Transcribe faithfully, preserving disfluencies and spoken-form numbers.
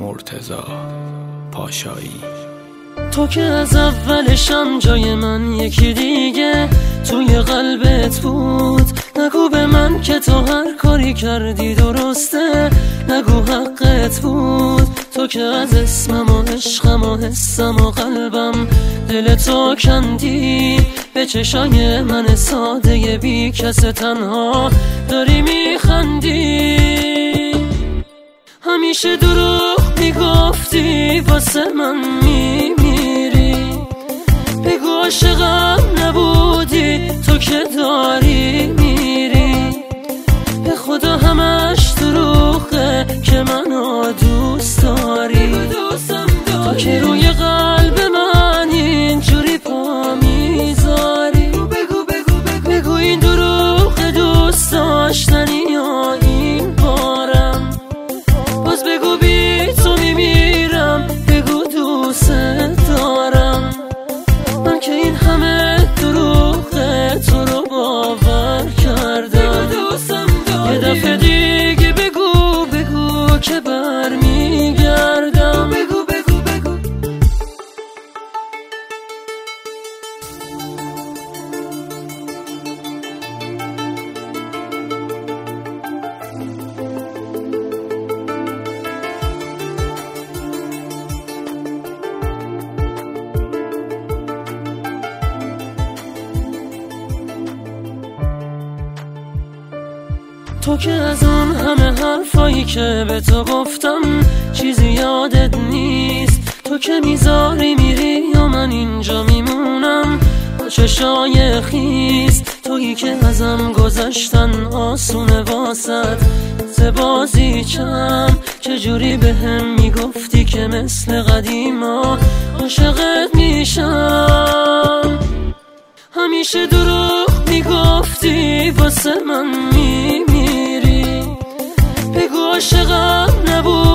مرتضی پاشایی. تو که از اولشم جای من یکی دیگه توی قلبت بود، نگو به من که تو هر کاری کردی درسته، نگو حقت بود. تو که از اسمم و عشقم و حسم و قلبم دل تو کندی، به چشای من ساده بی کس تنها داری میخندی. همیشه دروغ میگفتی واسه من میمیری، بگو عاشقم نبودی تو که داری میری. به خدا همش دروغه که منو دوست داری، تو که روی قلب من اینجوری پا میذاری. بگو بگو بگو بگو این دروغ دوست داشتنی یا این بارم، باز بگو بی تو میمیرم، بگو دوست دارم. من که این همه دروغه تو رو باور کردم، یه دفعه دیگه بگو بگو که برمیگردم. بگو بگو بگو تو که از اون همه حرفایی که به تو گفتم چیزی یادت نیست. تو که میذاری میری یا من اینجا میمونم با چشای خیس. تویی که ازم گذشتن آسونه واسد زبازی چم، چجوری به هم میگفتی که مثل قدیما عاشقت میشم. همیشه دروغ میگفتی واسه من میمیری، بگو عاشقم نبود